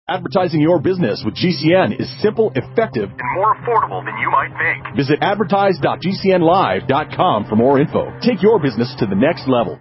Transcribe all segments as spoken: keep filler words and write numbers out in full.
Advertising your business with G C N is simple, effective, and more affordable than you might think. Visit advertise dot g c n live dot com for more info. Take your business to the next level.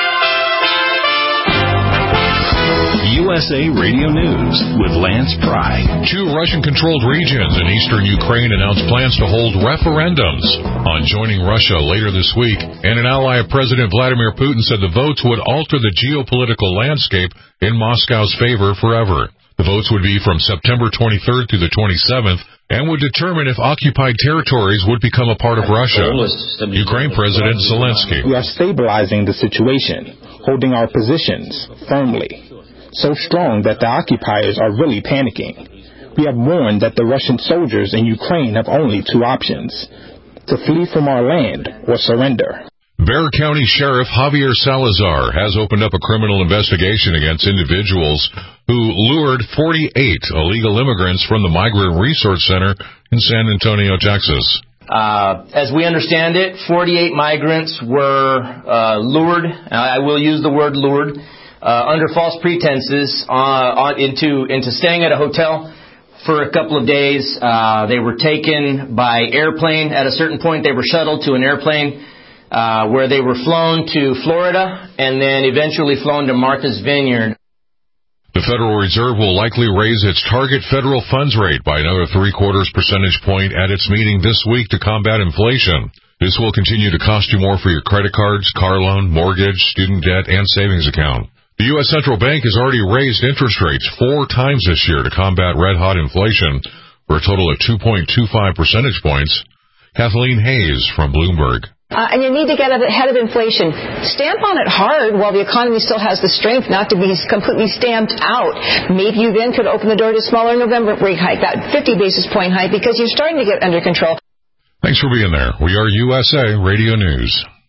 U S A Radio News with Lance Pry. Two Russian-controlled regions in eastern Ukraine announced plans to hold referendums on joining Russia later this week, and an ally of President Vladimir Putin said the votes would alter the geopolitical landscape in Moscow's favor forever. The votes would be from September twenty-third through the twenty-seventh and would determine if occupied territories would become a part of Russia. Ukraine President Zelensky. We are stabilizing the situation, holding our positions firmly, so strong that the occupiers are really panicking. We have warned that the Russian soldiers in Ukraine have only two options: to flee from our land or surrender. Bexar County Sheriff Javier Salazar has opened up a criminal investigation against individuals who lured forty-eight illegal immigrants from the Migrant Resource Center in San Antonio, Texas. Uh, as we understand it, forty-eight migrants were uh, lured, I will use the word lured, uh, under false pretenses uh, on, into, into staying at a hotel for a couple of days. Uh, they were taken by airplane. At a certain point, they were shuttled to an airplane Uh, where they were flown to Florida and then eventually flown to Martha's Vineyard. The Federal Reserve will likely raise its target federal funds rate by another three-quarters percentage point at its meeting this week to combat inflation. This will continue to cost you more for your credit cards, car loan, mortgage, student debt, and savings account. The U S Central Bank has already raised interest rates four times this year to combat red-hot inflation for a total of two point two five percentage points. Kathleen Hayes from Bloomberg. Uh, and you need to get ahead of inflation. Stamp on it hard while the economy still has the strength not to be completely stamped out. Maybe you then could open the door to a smaller November rate hike, that fifty basis point hike, because you're starting to get under control. Thanks for being there. We are U S A Radio News.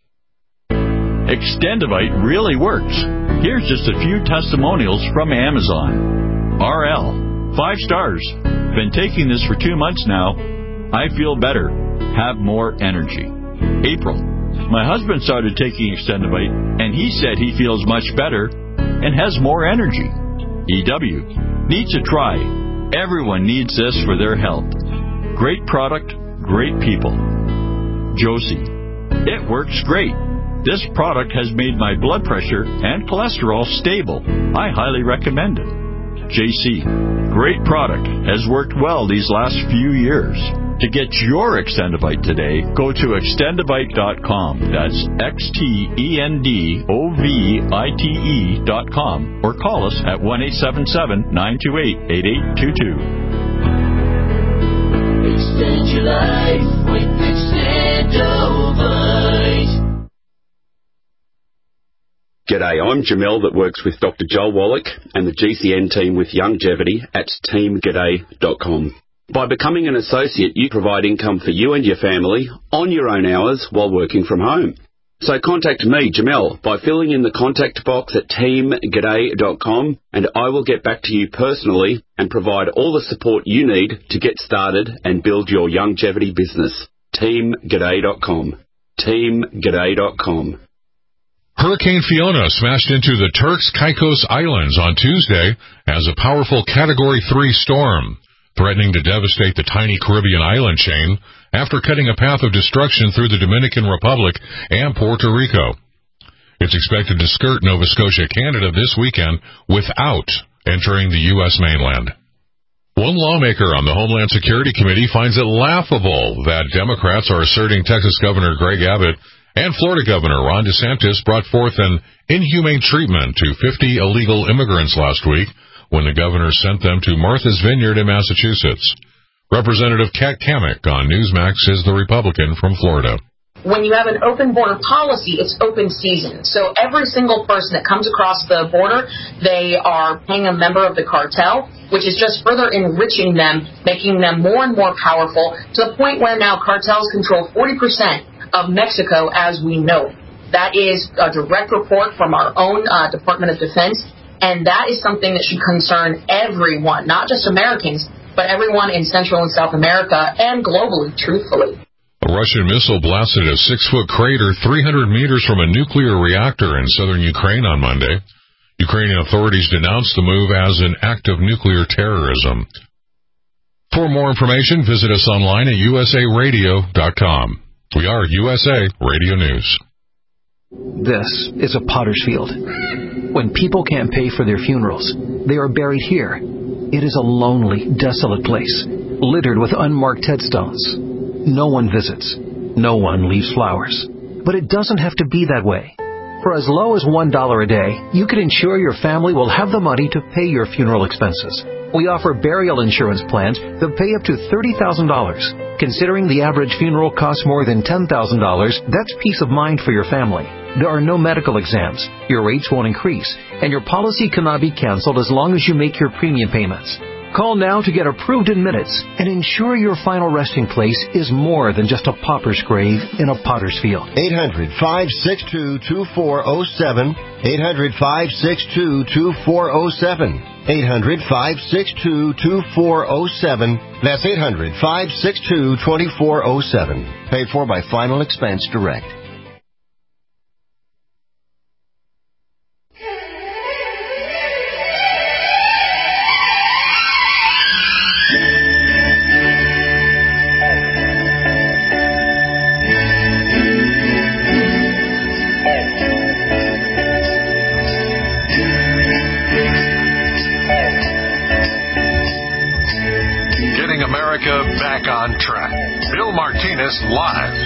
Extendivite really works. Here's just a few testimonials from Amazon. R L, five stars. Been taking this for two months now. I feel better. Have more energy. April, my husband started taking Extendivite, and he said he feels much better and has more energy. E W, needs to try. Everyone needs this for their health. Great product, great people. Josie, it works great. This product has made my blood pressure and cholesterol stable. I highly recommend it. J C, great product, has worked well these last few years. To get your Extendivite today, go to extendivite dot com. That's X T E N D O V I T E dot com. Or call us at one eight seven seven, nine two eight, eight eight two two. Extend your life with Extendivite. G'day, I'm Jamel that works with Doctor Joel Wallach and the G C N team with Longevity at team g'day dot com. By becoming an associate, you provide income for you and your family on your own hours while working from home. So contact me, Jamel, by filling in the contact box at team g'day dot com, and I will get back to you personally and provide all the support you need to get started and build your longevity business. team g'day dot com. team g'day dot com. Hurricane Fiona smashed into the Turks Caicos Islands on Tuesday as a powerful Category three storm, threatening to devastate the tiny Caribbean island chain after cutting a path of destruction through the Dominican Republic and Puerto Rico. It's expected to skirt Nova Scotia, Canada this weekend without entering the U S mainland. One lawmaker on the Homeland Security Committee finds it laughable that Democrats are asserting Texas Governor Greg Abbott and Florida Governor Ron DeSantis brought forth an inhumane treatment to fifty illegal immigrants last week when the governor sent them to Martha's Vineyard in Massachusetts. Representative Kat Kamek on Newsmax is the Republican from Florida. When you have an open border policy, it's open season. So every single person that comes across the border, they are paying a member of the cartel, which is just further enriching them, making them more and more powerful, to the point where now cartels control forty percent of Mexico as we know. That is a direct report from our own uh, Department of Defense, and that is something that should concern everyone, not just Americans, but everyone in Central and South America and globally, truthfully. A Russian missile blasted a six-foot crater three hundred meters from a nuclear reactor in southern Ukraine on Monday. Ukrainian authorities denounced the move as an act of nuclear terrorism. For more information, visit us online at u s a radio dot com. We are U S A Radio News. This is a potter's field. When people can't pay for their funerals, they are buried here. It is a lonely, desolate place, littered with unmarked headstones. No one visits. No one leaves flowers. But it doesn't have to be that way. For as low as one dollar a day, you can ensure your family will have the money to pay your funeral expenses. We offer burial insurance plans that pay up to thirty thousand dollars. Considering the average funeral costs more than ten thousand dollars, that's peace of mind for your family. There are no medical exams, your rates won't increase, and your policy cannot be canceled as long as you make your premium payments. Call now to get approved in minutes and ensure your final resting place is more than just a pauper's grave in a potter's field. eight hundred, five six two, two four zero seven. eight hundred, five six two, two four zero seven. eight hundred, five six two, two four zero seven. That's eight hundred, five six two, two four zero seven. Paid for by Final Expense Direct. Back on track. Bill Martinez live.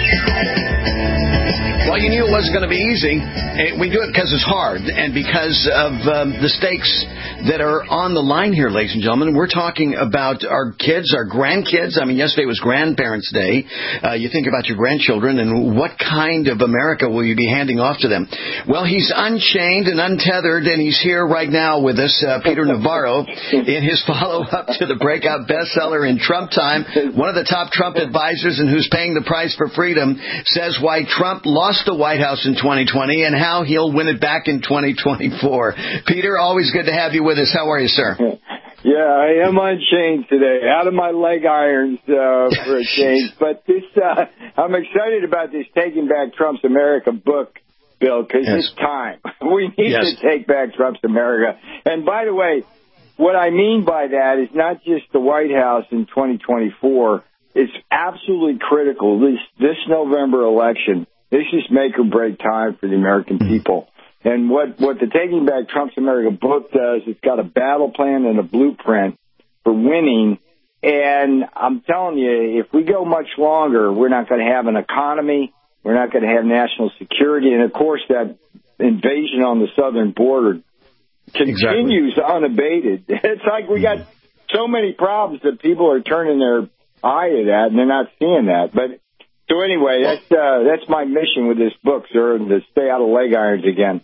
Well, you knew it wasn't going to be easy. We do it because it's hard and because of um, the stakes that are on the line here, ladies and gentlemen. We're talking about our kids, our grandkids. I mean, yesterday was Grandparents' Day. Uh, you think about your grandchildren and what kind of America will you be handing off to them? Well, he's unchained and untethered, and he's here right now with us, uh, Peter Navarro, in his follow-up to the breakout bestseller in Trump Time. One of the top Trump advisors and who's paying the price for freedom says why Trump lost the White House in twenty twenty and how he'll win it back in twenty twenty-four. Peter, always good to have you with us. How are you, sir? Yeah, I am unchained today, out of my leg irons uh, for a change. But this, uh, I'm excited about this Taking Back Trump's America book, Bill, because yes. It's time. We need yes. to take back Trump's America. And by the way, what I mean by that is not just the White House in twenty twenty-four. It's absolutely critical. This, this November election, this is make or break time for the American people. And what, what the Taking Back Trump's America book does, it's got a battle plan and a blueprint for winning. And I'm telling you, if we go much longer, we're not going to have an economy. We're not going to have national security. And, of course, that invasion on the southern border continues exactly. unabated. It's like we got so many problems that people are turning their eye at that, and they're not seeing that. But so anyway, that's uh, that's my mission with this book, sir, to stay out of leg irons again.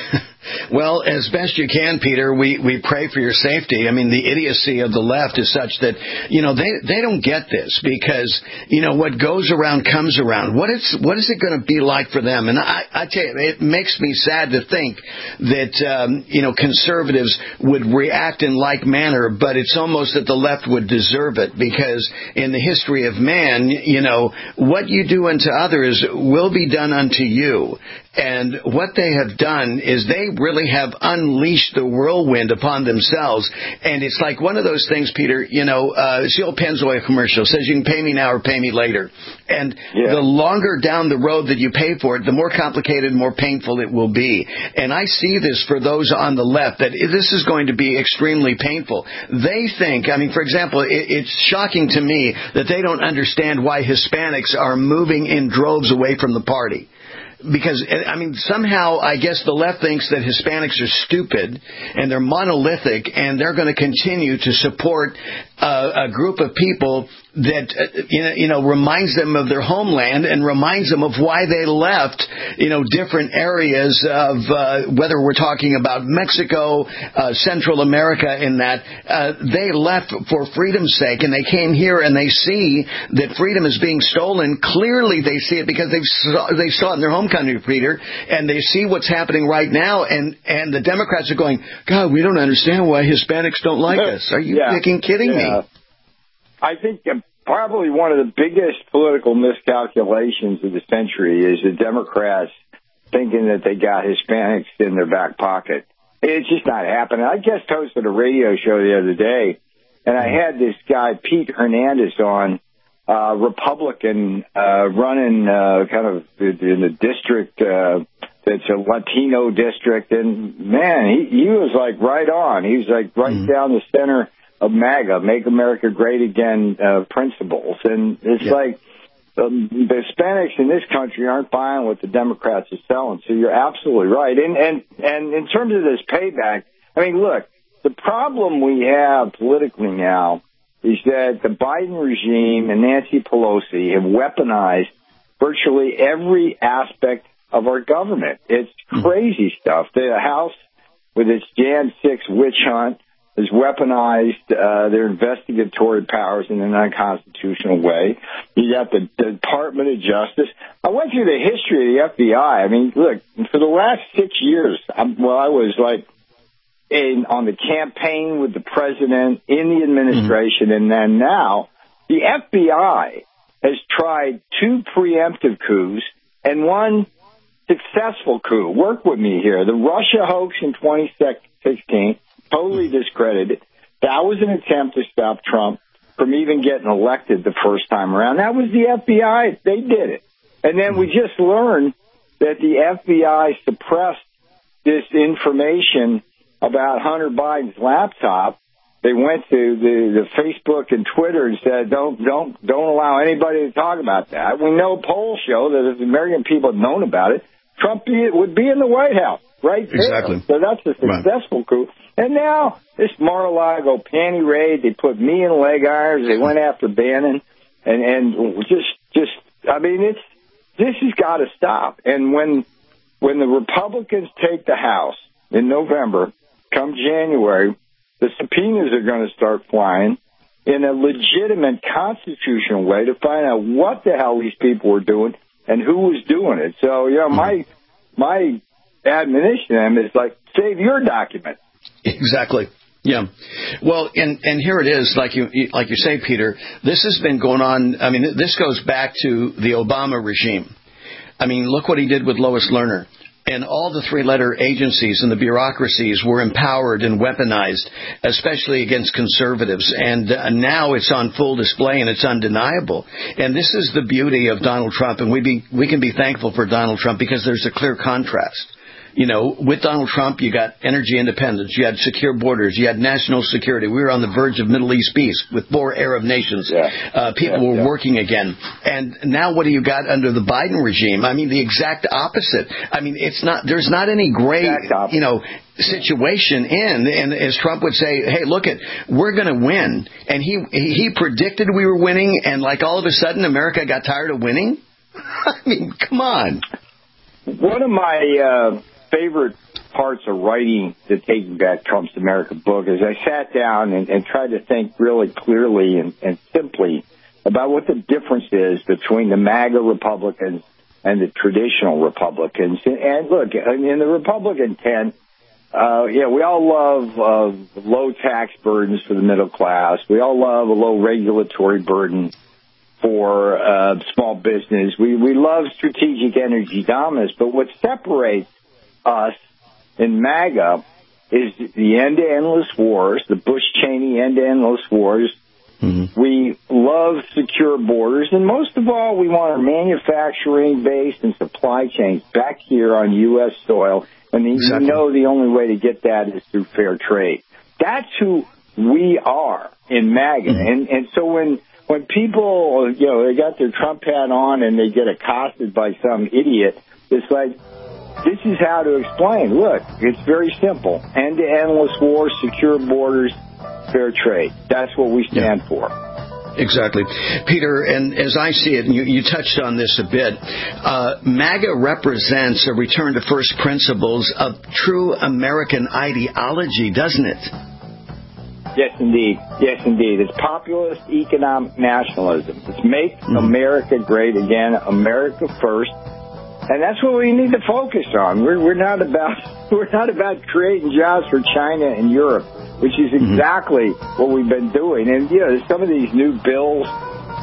Well, as best you can, Peter, we, we pray for your safety. I mean, the idiocy of the left is such that, you know, they they don't get this because, you know, what goes around comes around. What is, what is it going to be like for them? And I, I tell you, it makes me sad to think that, um, you know, conservatives would react in like manner, but it's almost that the left would deserve it because in the history of man, you know, what you do unto others will be done unto you. And what they have done is they really have unleashed the whirlwind upon themselves. And it's like one of those things, Peter, you know, uh, it's the old Pennzoil commercial. It says you can pay me now or pay me later. And yeah. the longer down the road that you pay for it, the more complicated, more painful it will be. And I see this for those on the left, that this is going to be extremely painful. They think, I mean, for example, it, it's shocking to me that they don't understand why Hispanics are moving in droves away from the party. Because, I mean, somehow I guess the left thinks that Hispanics are stupid and they're monolithic and they're going to continue to support uh, a group of people that, uh, you know, reminds them of their homeland and reminds them of why they left, you know, different areas of, uh, whether we're talking about Mexico, uh, Central America in that, uh, they left for freedom's sake and they came here and they see that freedom is being stolen. Clearly they see it because they saw, they saw it in their home country, Peter, and they see what's happening right now, and, and the Democrats are going, God, we don't understand why Hispanics don't like us. Are you yeah. freaking kidding yeah. me? I think probably one of the biggest political miscalculations of the century is the Democrats thinking that they got Hispanics in their back pocket. It's just not happening. I guest hosted a radio show the other day, and I had this guy, Pete Hernandez, on, uh, Republican, uh, running, uh, kind of in the district, uh, it's a Latino district, and man, he, he was like right on. He was like right mm-hmm. down the center of MAGA, Make America Great Again, uh, principles. And it's yeah. like, um, the Hispanics in this country aren't buying what the Democrats are selling. So you're absolutely right. And, and, and in terms of this payback, I mean, look, the problem we have politically now is that the Biden regime and Nancy Pelosi have weaponized virtually every aspect of our government. It's crazy stuff. The House, with its January sixth witch hunt, has weaponized uh, their investigatory powers in an unconstitutional way. You got the, the Department of Justice. I went through the history of the F B I. I mean, look, for the last six years, I'm, well, I was like in on the campaign with the president, in the administration, mm-hmm. and then now the F B I has tried two preemptive coups and one successful coup. Work with me here. The Russia hoax in twenty sixteen, totally discredited. That was an attempt to stop Trump from even getting elected the first time around. That was the F B I. They did it. And then we just learned that the F B I suppressed this information about Hunter Biden's laptop. They went to the, the Facebook and Twitter and said, don't, don't, don't allow anybody to talk about that. We know polls show that if the American people had known about it, Trump be, would be in the White House, right there. Exactly. So that's a successful right. coup. And now this Mar-a-Lago panty raid, they put me in leg irons. They went after Bannon, and and just just I mean it's this has got to stop. And when when the Republicans take the House in November, come January, the subpoenas are going to start flying in a legitimate constitutional way to find out what the hell these people were doing and who was doing it. So, you know, my my admonition to them is like, save your document. Exactly. Yeah. Well, and and here it is, like you like you say, Peter. This has been going on. I mean, this goes back to the Obama regime. I mean, look what he did with Lois Lerner. And all the three-letter agencies and the bureaucracies were empowered and weaponized, especially against conservatives. And uh, now it's on full display and it's undeniable. And this is the beauty of Donald Trump. And we be, we can be thankful for Donald Trump because there's a clear contrast. You know, with Donald Trump, you got energy independence, you had secure borders, you had national security. We were on the verge of Middle East peace with four Arab nations. Yeah. Uh, people yeah, were yeah. working again. And now what do you got under the Biden regime? I mean, the exact opposite. I mean, it's not, there's not any gray, you know, situation in. And as Trump would say, hey, look at, we're going to win. And he, he predicted we were winning. And like all of a sudden, America got tired of winning. I mean, come on. One of my, uh, favorite parts of writing the Taking Back Trump's America book is I sat down and, and tried to think really clearly and, and simply about what the difference is between the MAGA Republicans and the traditional Republicans. And, and look, in the Republican tent, uh, yeah, we all love uh, low tax burdens for the middle class. We all love a low regulatory burden for uh, small business. We, we love strategic energy dominance. But what separates us in MAGA is the end to endless wars, the Bush-Cheney end to endless wars. Mm-hmm. We love secure borders, and most of all, we want our manufacturing base and supply chains back here on U S soil, and exactly. you know the only way to get that is through fair trade. That's who we are in MAGA, mm-hmm. and and so when when people, you know, they got their Trump hat on and they get accosted by some idiot, it's like, this is how to explain. Look, it's very simple. End to endless wars, secure borders, fair trade. That's what we stand yeah. for. Exactly. Peter, and as I see it, and you, you touched on this a bit, uh, MAGA represents a return to first principles of true American ideology, doesn't it? Yes, indeed. Yes, indeed. It's populist economic nationalism. It's make mm-hmm. America great again, America first. And that's what we need to focus on. We're, we're not about we're not about creating jobs for China and Europe, which is exactly mm-hmm. what we've been doing. And you know, some of these new bills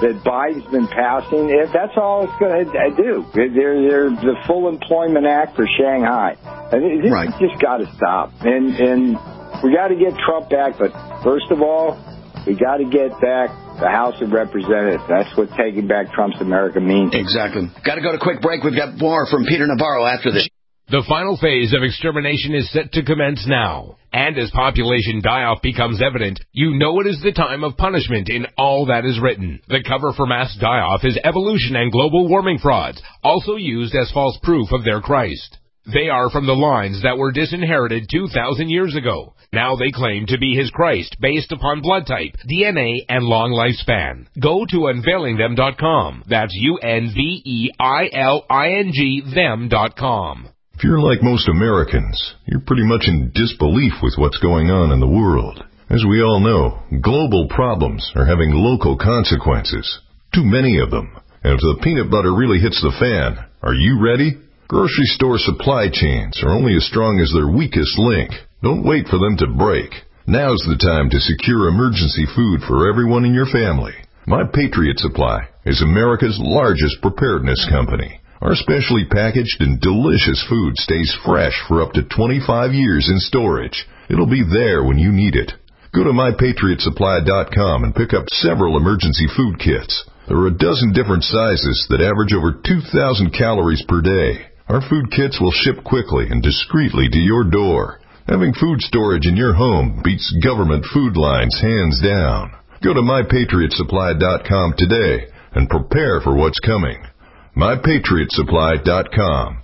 that Biden's been passing, if that's all it's going to do. They're, they're the Full Employment Act for Shanghai. I mean, this right. just got to stop. And, and we got to get Trump back, but first of all, we got to get back the House of Representatives. That's what taking back Trump's America means. Exactly. Got to go to a quick break. We've got more from Peter Navarro after this. The final phase of extermination is set to commence now. And as population die-off becomes evident, you know it is the time of punishment in all that is written. The cover for mass die-off is evolution and global warming frauds, also used as false proof of their Christ. They are from the lines that were disinherited two thousand years ago. Now they claim to be his Christ based upon blood type, D N A, and long lifespan. Go to unveiling them dot com. That's U N V E I L I N G them dot com. If you're like most Americans, you're pretty much in disbelief with what's going on in the world. As we all know, global problems are having local consequences. Too many of them. And if the peanut butter really hits the fan, are you ready? Grocery store supply chains are only as strong as their weakest link. Don't wait for them to break. Now's the time to secure emergency food for everyone in your family. My Patriot Supply is America's largest preparedness company. Our specially packaged and delicious food stays fresh for up to twenty-five years in storage. It'll be there when you need it. Go to my patriot supply dot com and pick up several emergency food kits. There are a dozen different sizes that average over two thousand calories per day. Our food kits will ship quickly and discreetly to your door. Having food storage in your home beats government food lines hands down. Go to my patriot supply dot com today and prepare for what's coming. my patriot supply dot com.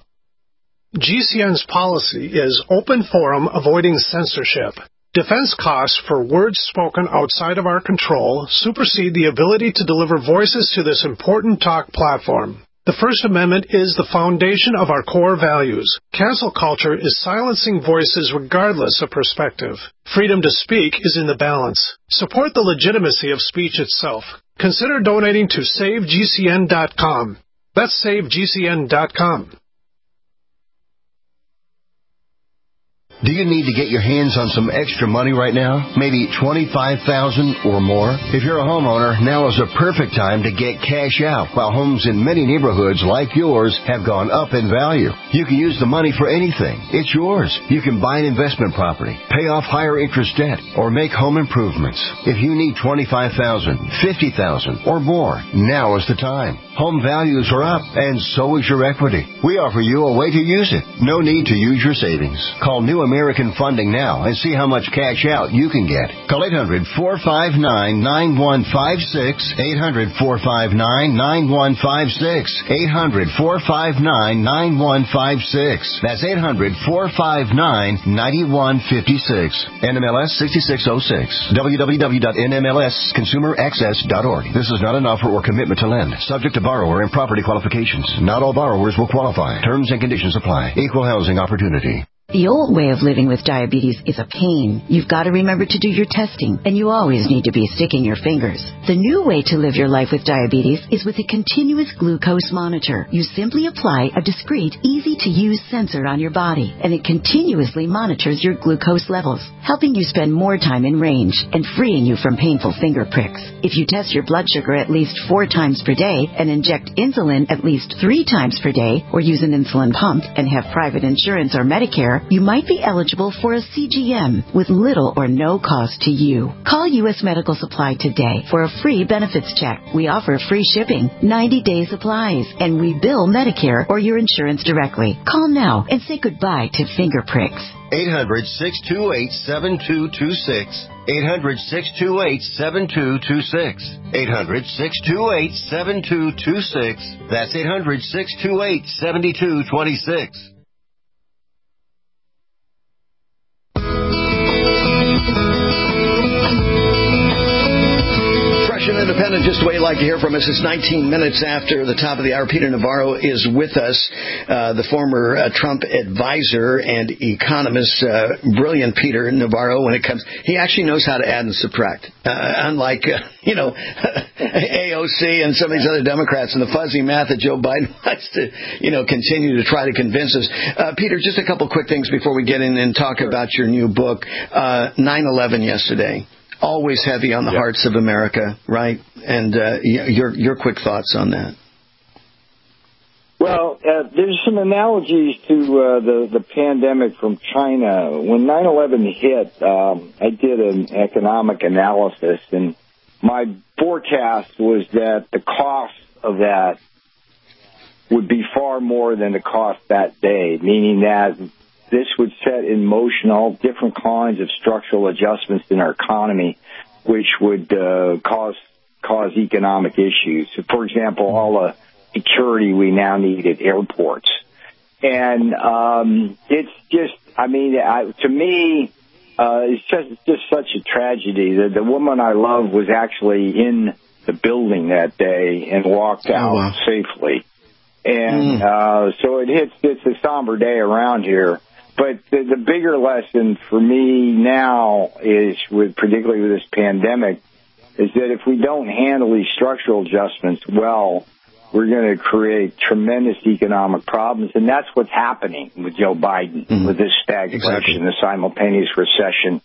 G C N's policy is open forum avoiding censorship. Defense costs for words spoken outside of our control supersede the ability to deliver voices to this important talk platform. The First Amendment is the foundation of our core values. Cancel culture is silencing voices regardless of perspective. Freedom to speak is in the balance. Support the legitimacy of speech itself. Consider donating to save G C N dot com. That's save G C N dot com. Do you need to get your hands on some extra money right now? Maybe twenty-five thousand dollars or more? If you're a homeowner, now is a perfect time to get cash out while homes in many neighborhoods like yours have gone up in value. You can use the money for anything. It's yours. You can buy an investment property, pay off higher interest debt, or make home improvements. If you need twenty-five thousand dollars, fifty thousand dollars, or more, now is the time. Home values are up, and so is your equity. We offer you a way to use it. No need to use your savings. Call New American Funding now and see how much cash out you can get. Call eight hundred, four five nine, nine one five six, eight hundred, four five nine, nine one five six, eight hundred, four five nine, nine one five six. That's eight hundred, four five nine, nine one five six. N M L S sixty-six oh six. w w w dot n m l s consumer access dot org. This is not an offer or commitment to lend. Subject to borrower and property qualifications. Not all borrowers will qualify. Terms and conditions apply. Equal housing opportunity. The old way of living with diabetes is a pain. You've got to remember to do your testing, and you always need to be sticking your fingers. The new way to live your life with diabetes is with a continuous glucose monitor. You simply apply a discreet, easy-to-use sensor on your body, and it continuously monitors your glucose levels, helping you spend more time in range and freeing you from painful finger pricks. If you test your blood sugar at least four times per day and inject insulin at least three times per day, or use an insulin pump and have private insurance or Medicare, you might be eligible for a C G M with little or no cost to you. Call U S Medical Supply today for a free benefits check. We offer free shipping, ninety-day supplies, and we bill Medicare or your insurance directly. Call now and say goodbye to finger pricks. eight hundred, six two eight, seven two two six. eight hundred, six two eight, seven two two six. eight hundred, six two eight, seven two two six. That's eight hundred, six two eight, seven two two six. And Independent, just the way you like to hear from us. It's nineteen minutes after the top of the hour. Peter Navarro is with us, uh, the former uh, Trump advisor and economist. Uh, brilliant Peter Navarro when it comes. He actually knows how to add and subtract, uh, unlike, uh, you know, A O C and some of these other Democrats and the fuzzy math that Joe Biden wants to, you know, continue to try to convince us. Uh, Peter, just a couple quick things before we get in and talk about your new book, uh, nine eleven yesterday. always heavy on the Yep. hearts of America, right? And uh, your your quick thoughts on that. Well, uh, there's some analogies to uh, the, the pandemic from China. When nine eleven hit, um, I did an economic analysis, and my forecast was that the cost of that would be far more than the cost that day, meaning that this would set in motion all different kinds of structural adjustments in our economy, which would uh, cause cause economic issues. For example, all the security we now need at airports. And um, it's just, I mean, I, to me, uh, it's just, it's just such a tragedy. The, the woman I love was actually in the building that day and walked Oh, out wow. safely. And Mm. uh, so it hits, it's a somber day around here. But the, the bigger lesson for me now is, with particularly with this pandemic, is that if we don't handle these structural adjustments well, we're going to create tremendous economic problems, and that's what's happening with Joe Biden, mm-hmm. with this stagflation, exactly. the simultaneous recession,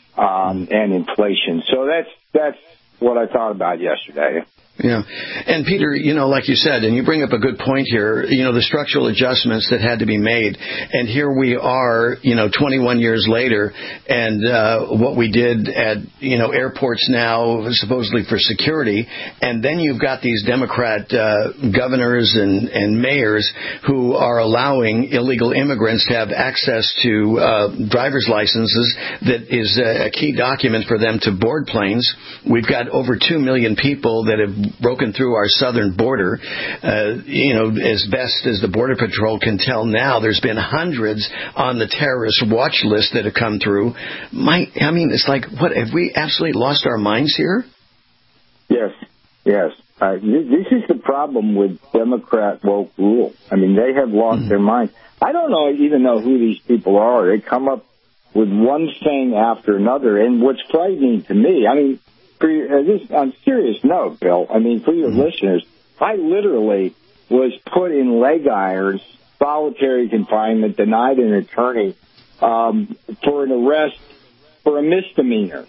um, and inflation. So that's that's what I thought about yesterday. Yeah. And Peter, you know, like you said, and you bring up a good point here, you know, the structural adjustments that had to be made. And here we are, you know, twenty-one years later, and uh, what we did at, you know, airports now, supposedly for security. And then you've got these Democrat uh, governors and, and mayors who are allowing illegal immigrants to have access to uh, driver's licenses that is a key document for them to board planes. We've got over two million people that have broken through our southern border. Uh, you know, as best as the Border Patrol can tell now, there's been hundreds on the terrorist watch list that have come through. My, I mean, it's like, what, have we absolutely lost our minds here? Yes, yes. Uh, this is the problem with Democrat woke rule. I mean, they have lost mm-hmm. their minds. I don't know even know who these people are. They come up with one thing after another. And what's frightening to me, I mean, For your, uh, this, on a serious note, Bill, I mean, for your mm-hmm. listeners, I literally was put in leg irons, solitary confinement, denied an attorney um, for an arrest for a misdemeanor.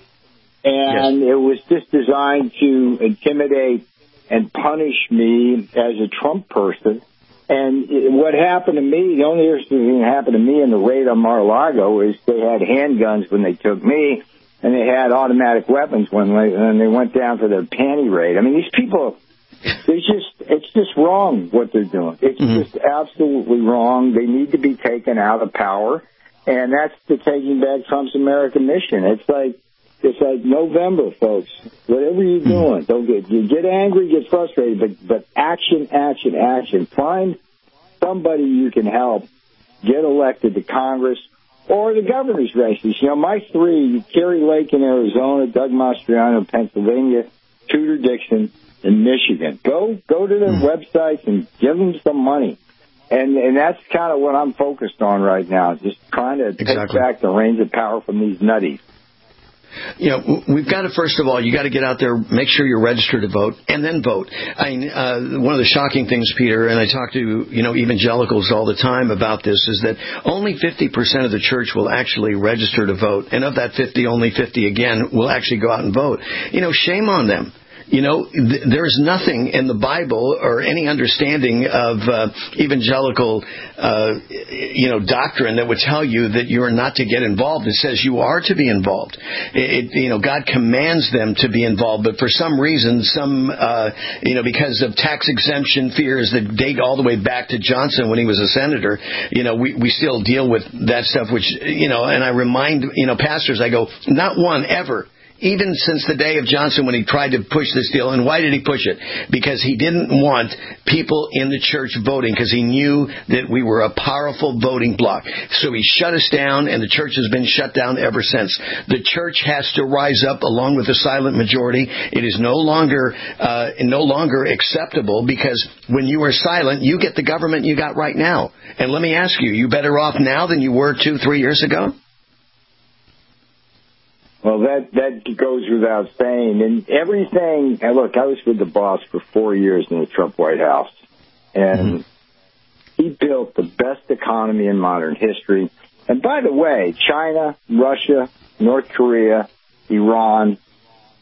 And yes. it was just designed to intimidate and punish me as a Trump person. And it, what happened to me, the only thing that happened to me in the raid on Mar-a-Lago is they had handguns when they took me, and they had automatic weapons when they, when they went down for their panty raid. I mean, these people, they just, it's just wrong what they're doing. It's mm-hmm. just absolutely wrong. They need to be taken out of power, and that's the Taking Back Trump's America mission. It's like, it's like November, folks. Whatever you're doing, don't get, you get angry, get frustrated, but, but action, action, action. Find somebody you can help get elected to Congress, or the governor's races. You know, my three, Kerry Lake in Arizona, Doug Mastriano in Pennsylvania, Tudor Dixon in Michigan. Go go to their mm. websites and give them some money. And and that's kind of what I'm focused on right now, just trying to exactly. take back the reins of power from these nutties. You know, we've got to, first of all, you got to get out there, make sure you're registered to vote, and then vote. I mean, uh, one of the shocking things, Peter, and I talk to, you know, evangelicals all the time about this, is that only fifty percent of the church will actually register to vote. And of that fifty, only fifty, again, will actually go out and vote. You know, shame on them. You know, th- there's nothing in the Bible or any understanding of uh, evangelical, uh, you know, doctrine that would tell you that you are not to get involved. It says you are to be involved. It, you know, God commands them to be involved, but for some reason, some, uh, you know, because of tax exemption fears that date all the way back to Johnson when he was a senator, you know, we, we still deal with that stuff, which, you know, and I remind, you know, pastors, I go, not one ever, even since the day of Johnson when he tried to push this deal. And why did he push it? Because he didn't want people in the church voting, because he knew that we were a powerful voting bloc. So he shut us down, and the church has been shut down ever since. The church has to rise up along with the silent majority. It is no longer uh, no longer acceptable, because when you are silent, you get the government you got right now. And let me ask you, you better off now than you were two, three years ago? Well, that that goes without saying. And everything, and look, I was with the boss for four years in the Trump White House, and mm-hmm. he built the best economy in modern history. And by the way, China, Russia, North Korea, Iran,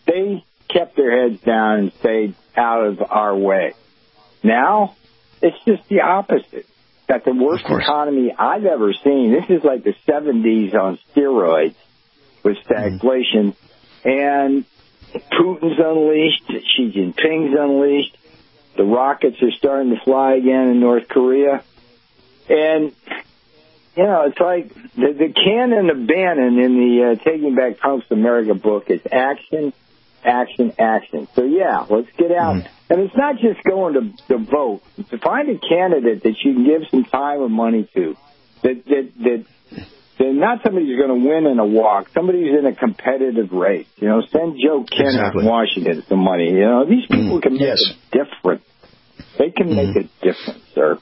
they kept their heads down and stayed out of our way. Now, it's just the opposite. Got the worst economy I've ever seen. This is like the seventies on steroids with stagflation. Mm-hmm. And Putin's unleashed. Xi Jinping's unleashed. The rockets are starting to fly again in North Korea. And, you know, it's like the, the canon of Bannon in the uh, Taking Back Trump's America book is action, action, action. So, yeah, let's get out. Mm. And it's not just going to, to vote. To find a candidate that you can give some time and money to, that, that, that, that not somebody who's going to win in a walk, somebody who's in a competitive race. You know, send Joe Kent exactly. in Washington some money. You know, these people mm. can make yes. a difference. They can make mm. a difference, sir.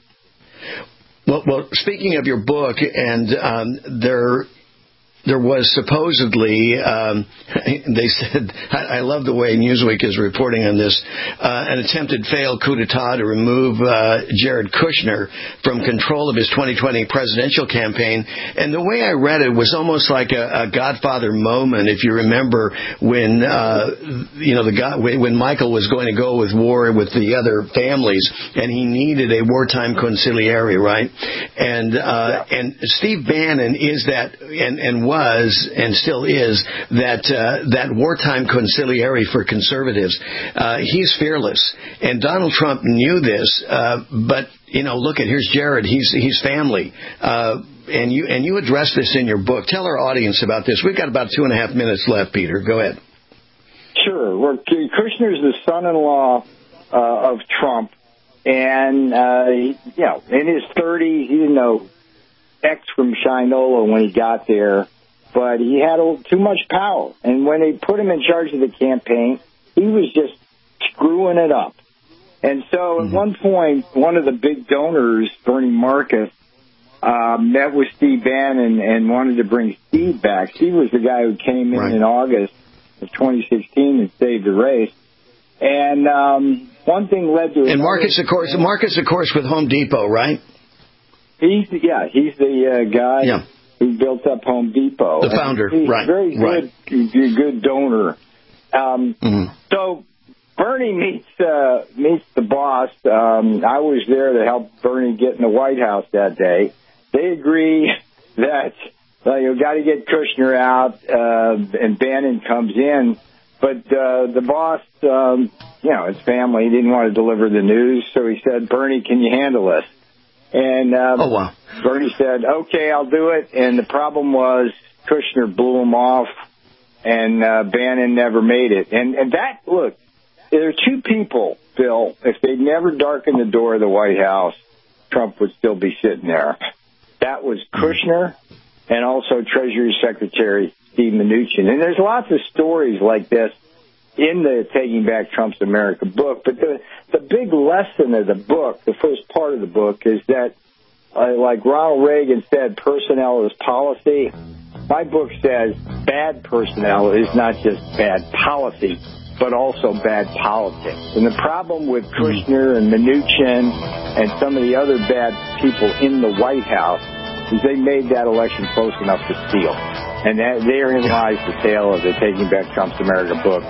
Well, well, speaking of your book, and um, there, there was supposedly, um, they said, I, I love the way Newsweek is reporting on this, uh, an attempted failed coup d'etat to remove uh, Jared Kushner from control of his twenty twenty presidential campaign. And the way I read it was almost like a, a Godfather moment, if you remember, when, uh, you know, the God, when Michael was going to go with war with the other families, and he needed a wartime conciliary, right? And uh, yeah. and Steve Bannon is that, and, and was and still is that uh, that wartime conciliary for conservatives. Uh, he's fearless, and Donald Trump knew this. Uh, but you know, look at here's Jared. He's he's family, uh, and you and you address this in your book. Tell our audience about this. We've got about two and a half minutes left, Peter. Go ahead. Sure. Well, Kushner's the son-in-law uh, of Trump, and uh, he, you know, in his thirties, he didn't know X from Shinola when he got there. But he had too much power. And when they put him in charge of the campaign, he was just screwing it up. And so mm-hmm. at one point, one of the big donors, Bernie Marcus, uh, met with Steve Bannon and wanted to bring Steve back. Steve was the guy who came in right. in August of twenty sixteen and saved the race. And um, one thing led to another. And Marcus, of course, Marcus, of course, with Home Depot, right? He's yeah, he's the uh, guy. Yeah. Who built up Home Depot. The founder, he's right. a very right. good, good donor. Um, mm-hmm. So Bernie meets uh, meets the boss. Um, I was there to help Bernie get in the White House that day. They agree that uh, you got to get Kushner out, uh, and Bannon comes in. But uh, the boss, um, you know, his family, he didn't want to deliver the news, so he said, Bernie, can you handle this? And um, oh, wow. Bernie said, okay, I'll do it. And the problem was Kushner blew him off, and uh, Bannon never made it. And, and that, look, there are two people, Bill, if they'd never darkened the door of the White House, Trump would still be sitting there. That was Kushner and also Treasury Secretary Steve Mnuchin. And there's lots of stories like this in the Taking Back Trump's America book. But the, the big lesson of the book, the first part of the book, is that, uh, like Ronald Reagan said, personnel is policy. My book says bad personnel is not just bad policy, but also bad politics. And the problem with Kushner and Mnuchin and some of the other bad people in the White House is they made that election close enough to steal. And that, therein lies the tale of the Taking Back Trump's America book.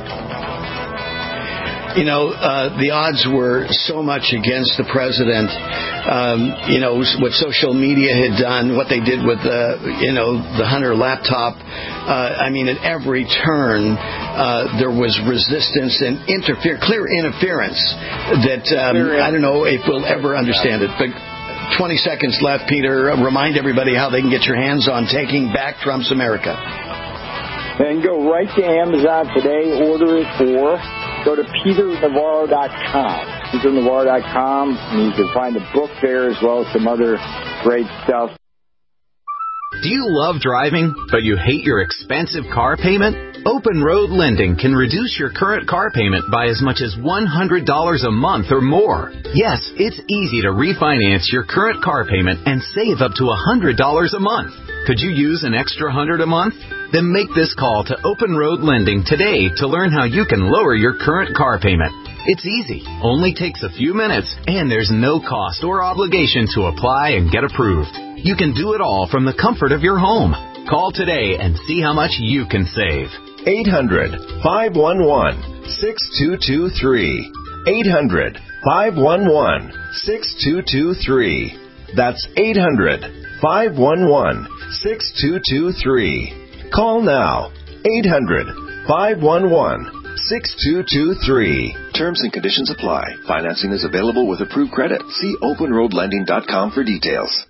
You know, uh, the odds were so much against the president. Um, you know, what social media had done, what they did with, uh, you know, the Hunter laptop. Uh, I mean, at every turn, uh, there was resistance and interfere, clear interference that um, I don't know if we'll ever understand it. But twenty seconds left, Peter. Remind everybody how they can get your hands on Taking Back Trump's America. Then go right to Amazon today, order it for... Go to peter navarro dot com, peter navarro dot com, and you can find the book there as well as some other great stuff. Do you love driving, but you hate your expensive car payment? Open Road Lending can reduce your current car payment by as much as one hundred dollars a month or more. Yes, it's easy to refinance your current car payment and save up to one hundred dollars a month. Could you use an extra one hundred dollars a month? Then make this call to Open Road Lending today to learn how you can lower your current car payment. It's easy, only takes a few minutes, and there's no cost or obligation to apply and get approved. You can do it all from the comfort of your home. Call today and see how much you can save. eight hundred, five one one, six two two three. eight hundred, five one one, six two two three. That's eight hundred, five one one, six two two three. Call now. eight hundred, five one one, six two two three. Terms and conditions apply. Financing is available with approved credit. See open road lending dot com for details.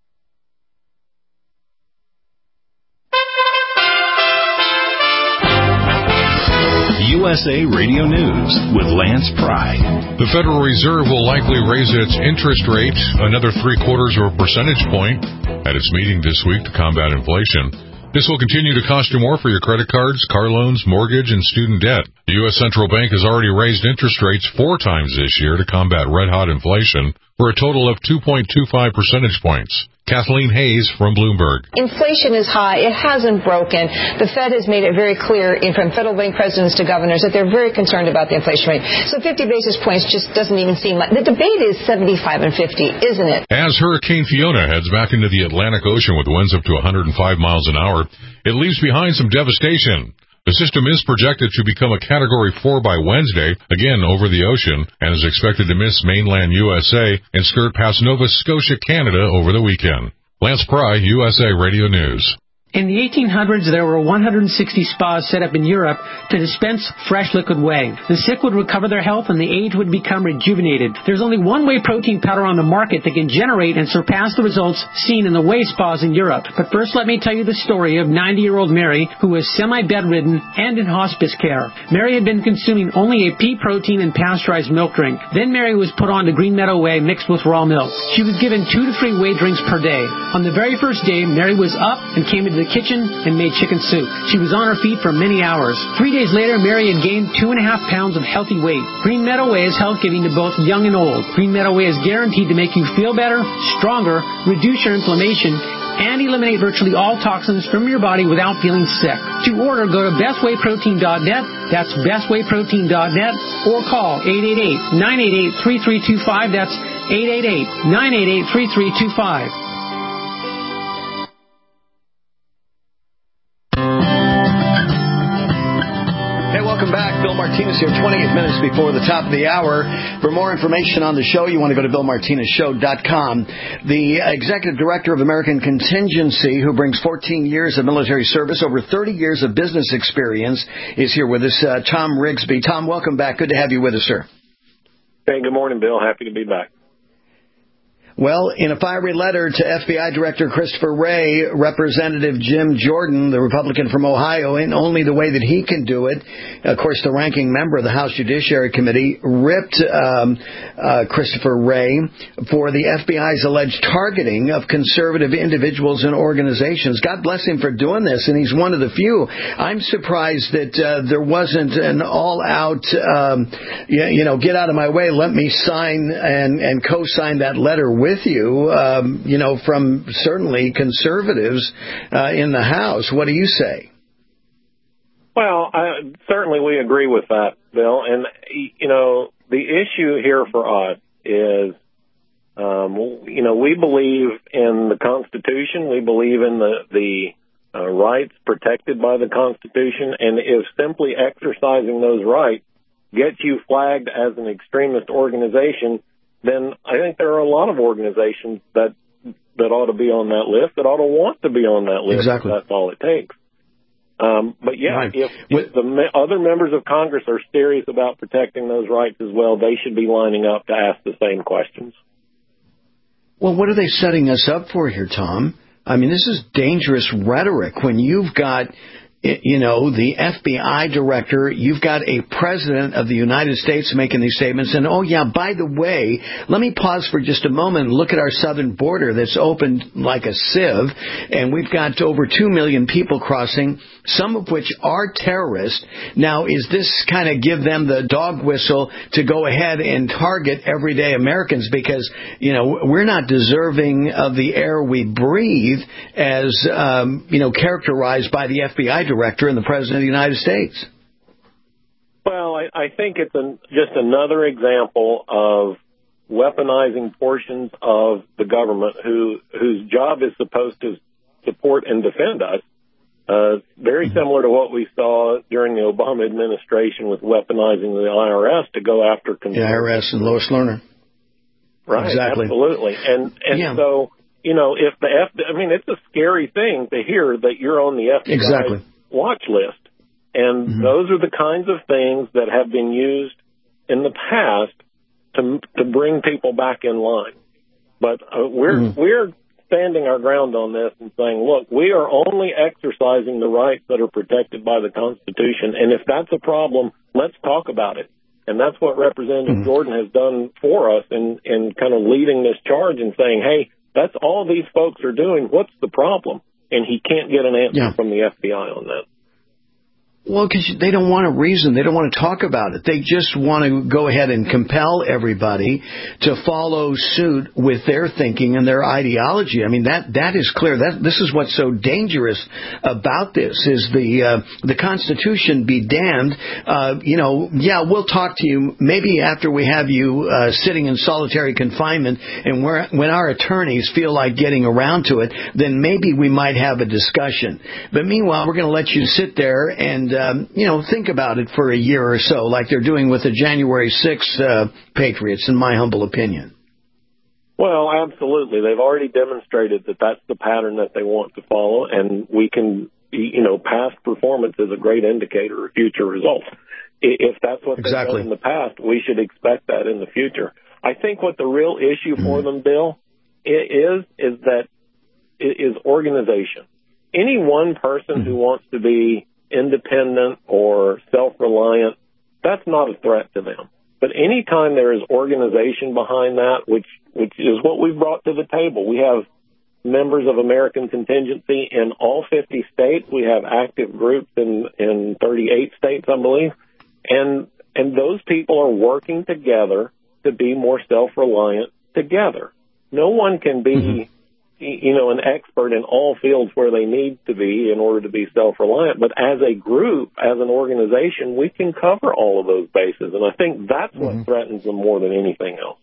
U S A Radio News with Lance Pry. The Federal Reserve will likely raise its interest rate another three quarters of a percentage point at its meeting this week to combat inflation. This will continue to cost you more for your credit cards, car loans, mortgage, and student debt. The U S Central Bank has already raised interest rates four times this year to combat red-hot inflation for a total of two point two five percentage points. Kathleen Hayes from Bloomberg. Inflation is high. It hasn't broken. The Fed has made it very clear, in from federal bank presidents to governors, that they're very concerned about the inflation rate. So fifty basis points just doesn't even seem like... The debate is seventy-five and fifty, isn't it? As Hurricane Fiona heads back into the Atlantic Ocean with winds up to one hundred five miles an hour, it leaves behind some devastation. The system is projected to become a Category four by Wednesday, again over the ocean, and is expected to miss mainland U S A and skirt past Nova Scotia, Canada over the weekend. Lance Pry, U S A Radio News. In the eighteen hundreds, there were one hundred sixty spas set up in Europe to dispense fresh liquid whey. The sick would recover their health and the aged would become rejuvenated. There's only one whey protein powder on the market that can generate and surpass the results seen in the whey spas in Europe. But first, let me tell you the story of ninety-year-old Mary, who was semi-bedridden and in hospice care. Mary had been consuming only a pea protein and pasteurized milk drink. Then Mary was put on to Green Meadow Whey mixed with raw milk. She was given two to three whey drinks per day. On the very first day, Mary was up and came into the kitchen and made chicken soup. She was on her feet for many hours. Three days later, Mary had gained two and a half pounds of healthy weight. Green Meadow Whey is health-giving to both young and old. Green Meadow Whey is guaranteed to make you feel better, stronger, reduce your inflammation, and eliminate virtually all toxins from your body without feeling sick. To order, go to best whey protein dot net. That's best whey protein dot net, or call eight eight eight, nine eight eight, three three two five. That's eight eight eight, nine eight eight, three three two five. Welcome back. Bill Martinez here, twenty-eight minutes before the top of the hour. For more information on the show, you want to go to bill martinez show dot com. The executive director of American Contingency, who brings fourteen years of military service, over thirty years of business experience, is here with us, uh, Tom Rigsby. Tom, welcome back. Good to have you with us, sir. Hey, good morning, Bill. Happy to be back. Well, in a fiery letter to F B I Director Christopher Wray, Representative Jim Jordan, the Republican from Ohio, in only the way that he can do it, of course, the ranking member of the House Judiciary Committee, ripped um, uh, Christopher Wray for the F B I's alleged targeting of conservative individuals and organizations. God bless him for doing this, and he's one of the few. I'm surprised that uh, there wasn't an all-out, um, you, you know, get out of my way, let me sign and, and co-sign that letter with with you, um, you know, from certainly conservatives uh, in the House. What do you say? Well, I, certainly we agree with that, Bill. And, you know, the issue here for us is, um, you know, we believe in the Constitution. We believe in the, the uh, rights protected by the Constitution. And if simply exercising those rights gets you flagged as an extremist organization, then I think there are a lot of organizations that that ought to be on that list, that ought to want to be on that list. Exactly. That's all it takes. Um, but, yeah, right. if, if the me- other members of Congress are serious about protecting those rights as well, they should be lining up to ask the same questions. Well, what are they setting us up for here, Tom? I mean, this is dangerous rhetoric when you've got, you know, the F B I director, you've got a president of the United States making these statements. And, oh, yeah, by the way, let me pause for just a moment and look at our southern border that's opened like a sieve. And we've got over two million people crossing, some of which are terrorists. Now, is this kind of give them the dog whistle to go ahead and target everyday Americans? Because, you know, we're not deserving of the air we breathe as, um, you know, characterized by the F B I director. Director and the President of the United States. Well, I, I think it's an, just another example of weaponizing portions of the government who whose job is supposed to support and defend us, Uh, very similar to what we saw during the Obama administration with weaponizing the I R S to go after consumers. The I R S and Lois Lerner. Right, exactly. Absolutely. And and yeah. so, you know, if the F, I mean, it's a scary thing to hear that you're on the F B I exactly. watch list. And mm-hmm. those are the kinds of things that have been used in the past to to bring people back in line. But uh, we're mm-hmm. we're standing our ground on this and saying, look, we are only exercising the rights that are protected by the Constitution, and if that's a problem, let's talk about it. And that's what Representative mm-hmm. Jordan has done for us in, in kind of leading this charge and saying, hey, that's all these folks are doing. What's the problem? And he can't get an answer yeah. from the F B I on that. Well, because they don't want a reason. They don't want to talk about it. They just want to go ahead and compel everybody to follow suit with their thinking and their ideology. I mean, that that is clear. That this is what's so dangerous about this is the uh, the Constitution be damned. Uh, you know, yeah, we'll talk to you maybe after we have you uh, sitting in solitary confinement, and we're, when our attorneys feel like getting around to it, then maybe we might have a discussion. But meanwhile, we're going to let you sit there and Um, you know, think about it for a year or so, like they're doing with the January sixth uh, Patriots, in my humble opinion. Well, absolutely. They've already demonstrated that that's the pattern that they want to follow, and we can, you know, past performance is a great indicator of future results. If that's what they've exactly. done in the past, we should expect that in the future. I think what the real issue for them, Bill, is, is that is organization. Any one person who wants to be independent or self-reliant, that's not a threat to them. But anytime there is organization behind that, which which is what we've brought to the table, we have members of American Contingency in all fifty states. We have active groups in, in thirty-eight states, I believe. And and those people are working together to be more self-reliant together. No one can be... Mm-hmm. you know, an expert in all fields where they need to be in order to be self-reliant. But as a group, as an organization, we can cover all of those bases. And I think that's mm-hmm. what threatens them more than anything else.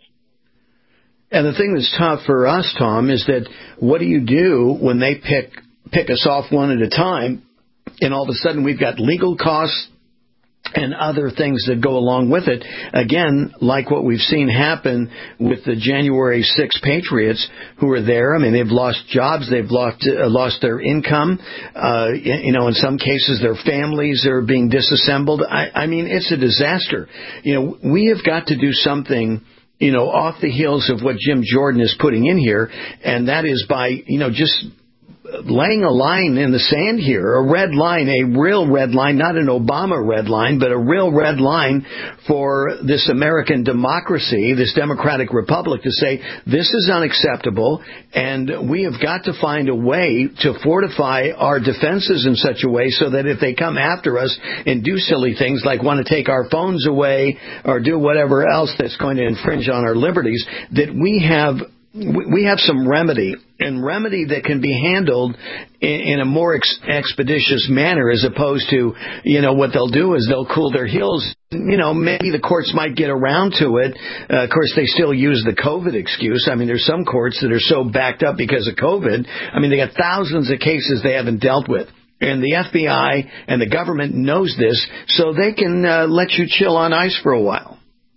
And the thing that's tough for us, Tom, is that what do you do when they pick pick us off one at a time, and all of a sudden we've got legal costs and other things that go along with it. Again, like what we've seen happen with the January sixth Patriots who are there. I mean, they've lost jobs. They've lost, uh, lost their income. Uh, you know, in some cases, their families are being disassembled. I, I mean, it's a disaster. You know, we have got to do something, you know, off the heels of what Jim Jordan is putting in here, and that is by, you know, just laying a line in the sand here, a red line, a real red line, not an Obama red line, but a real red line for this American democracy, this democratic republic, to say this is unacceptable, and we have got to find a way to fortify our defenses in such a way so that if they come after us and do silly things like want to take our phones away or do whatever else that's going to infringe on our liberties, that we have we have some remedy, and remedy that can be handled in, in a more ex- expeditious manner, as opposed to, you know, what they'll do is they'll cool their heels. You know, maybe the courts might get around to it. Uh, of course, they still use the COVID excuse. I mean, there's some courts that are so backed up because of COVID. I mean, they got thousands of cases they haven't dealt with. And the F B I and the government knows this, so they can uh, let you chill on ice for a while.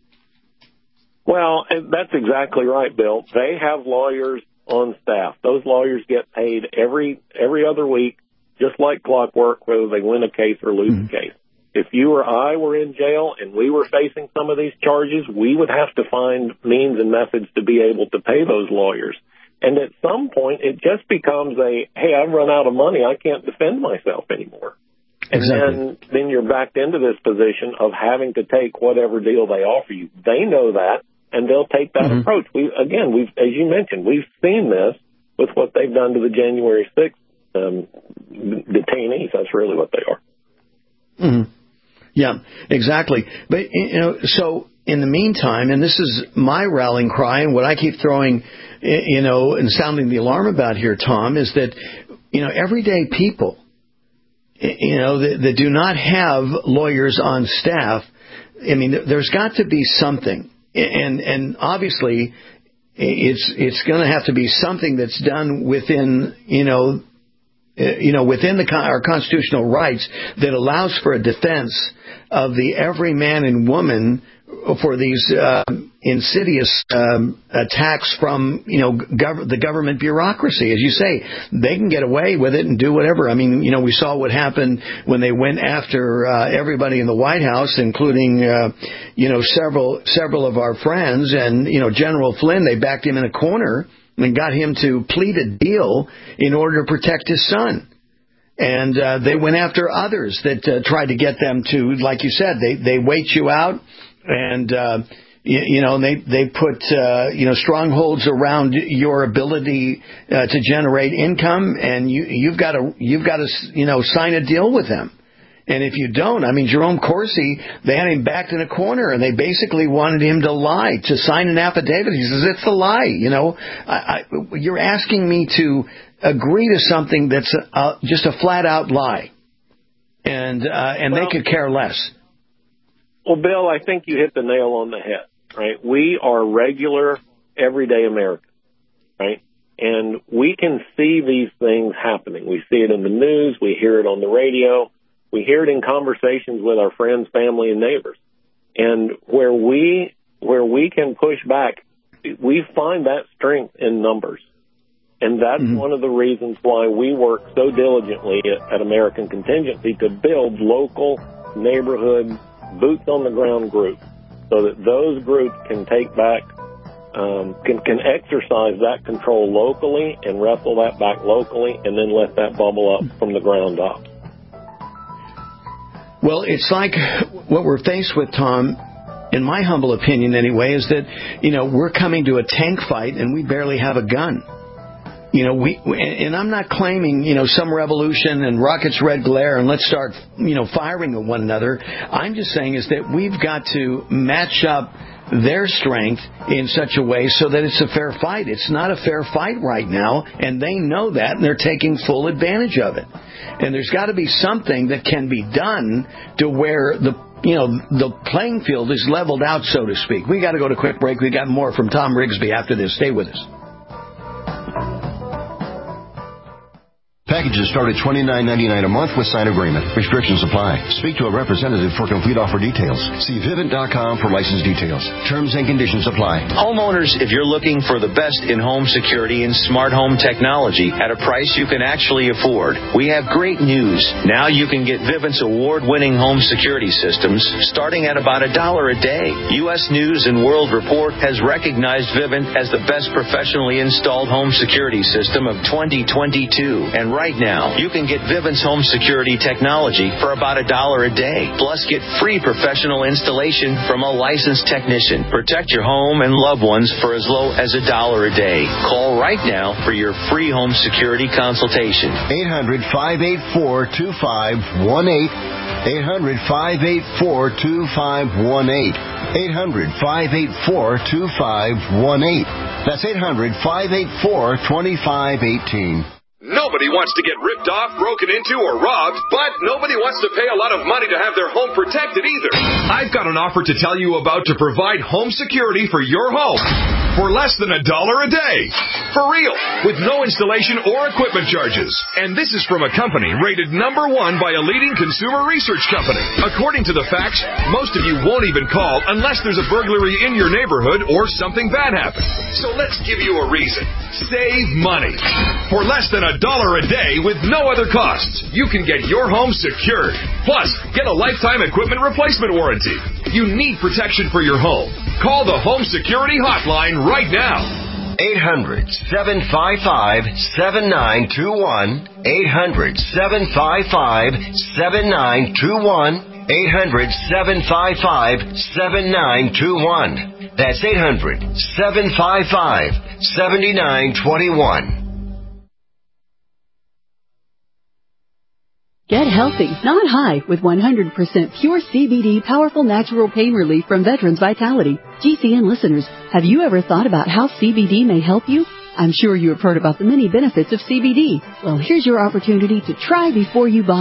Well, that's exactly right, Bill. They have lawyers on staff. Those lawyers get paid every every other week, just like clockwork, whether they win a case or lose mm-hmm. a case. If you or I were in jail and we were facing some of these charges, we would have to find means and methods to be able to pay those lawyers. And at some point, it just becomes a, hey, I've run out of money. I can't defend myself anymore. And exactly. then, then you're backed into this position of having to take whatever deal they offer you. They know that. And they'll take that mm-hmm. approach. We again, we've as you mentioned, we've seen this with what they've done to the January sixth um, detainees. That's really what they are. Mm-hmm. Yeah, exactly. But you know, so in the meantime, and this is my rallying cry, and what I keep throwing, you know, and sounding the alarm about here, Tom, is that you know, everyday people, you know, that, that do not have lawyers on staff. I mean, there's got to be something. And and obviously, it's it's going to have to be something that's done within, you know, you know, within the our constitutional rights that allows for a defense of the every man and woman for these uh, insidious um, attacks from, you know, gov- the government bureaucracy. As you say, they can get away with it and do whatever. I mean, you know, we saw what happened when they went after uh, everybody in the White House, including, uh, you know, several several of our friends. And, you know, General Flynn, they backed him in a corner and got him to plead a deal in order to protect his son. And uh, they went after others that uh, tried to get them to, like you said, they, they wait you out. And, uh, you, you know, they, they put, uh, you know, strongholds around your ability uh, to generate income, and you, you've got to, you've got to, you know, sign a deal with them. And if you don't, I mean, Jerome Corsi, they had him backed in a corner, and they basically wanted him to lie, to sign an affidavit. He says, it's a lie, you know. I, I, you're asking me to agree to something that's a, uh, just a flat-out lie. And, uh, and well, they could care less. Well, Bill, I think you hit the nail on the head, right? We are regular, everyday Americans, right? And we can see these things happening. We see it in the news. We hear it on the radio. We hear it in conversations with our friends, family, and neighbors. And where we where we can push back, we find that strength in numbers. And that's mm-hmm. one of the reasons why we work so diligently at, at American Contingency to build local neighborhood boots-on-the-ground groups, so that those groups can take back, um, can, can exercise that control locally and wrestle that back locally, and then let that bubble up from the ground up. Well, it's like what we're faced with, Tom, in my humble opinion anyway, is that, you know, we're coming to a tank fight and we barely have a gun. You know, we, and I'm not claiming, you know, some revolution and rockets red glare and let's start, you know, firing at one another. I'm just saying is that we've got to match up their strength in such a way so that it's a fair fight. It's not a fair fight right now, and they know that, and they're taking full advantage of it. And there's got to be something that can be done to where the you know, the playing field is leveled out, so to speak. We got to go to a quick break. We got more from Tom Rigsby after this. Stay with us. Packages start at twenty-nine ninety-nine a month with sign agreement. Restrictions apply. Speak to a representative for complete offer details. See Vivint dot com for license details. Terms and conditions apply. Homeowners, if you're looking for the best in home security and smart home technology at a price you can actually afford, we have great news. Now you can get Vivint's award-winning home security systems starting at about a dollar a day. U S News and World Report has recognized Vivint as the best professionally installed home security system of twenty twenty-two. And right now, you can get Vivint's home security technology for about a dollar a day. Plus, get free professional installation from a licensed technician. Protect your home and loved ones for as low as a dollar a day. Call right now for your free home security consultation. eight hundred, five eight four, two five one eight. eight hundred, five eight four, two five one eight. eight hundred, five eight four, two five one eight. That's eight hundred, five eight four, two five one eight. Nobody wants to get ripped off, broken into, or robbed, but nobody wants to pay a lot of money to have their home protected either. I've got an offer to tell you about to provide home security for your home for less than a dollar a day. For real, with no installation or equipment charges. And this is from a company rated number one by a leading consumer research company. According to the facts, most of you won't even call unless there's a burglary in your neighborhood or something bad happened. So let's give you a reason. Save money. For less than a dollar a day with no other costs, you can get your home secured. Plus, get a lifetime equipment replacement warranty. You need protection for your home. Call the Home Security Hotline right now. eight hundred, seven five five, seven nine two one. eight hundred, seven five five, seven nine two one. eight hundred, seven five five, seven nine two one. That's eight hundred, seven five five, seven nine two one. Get healthy, not high, with one hundred percent pure C B D powerful natural pain relief from Veterans Vitality. G C N listeners, have you ever thought about how C B D may help you? I'm sure you have heard about the many benefits of C B D. Well, here's your opportunity to try before you buy.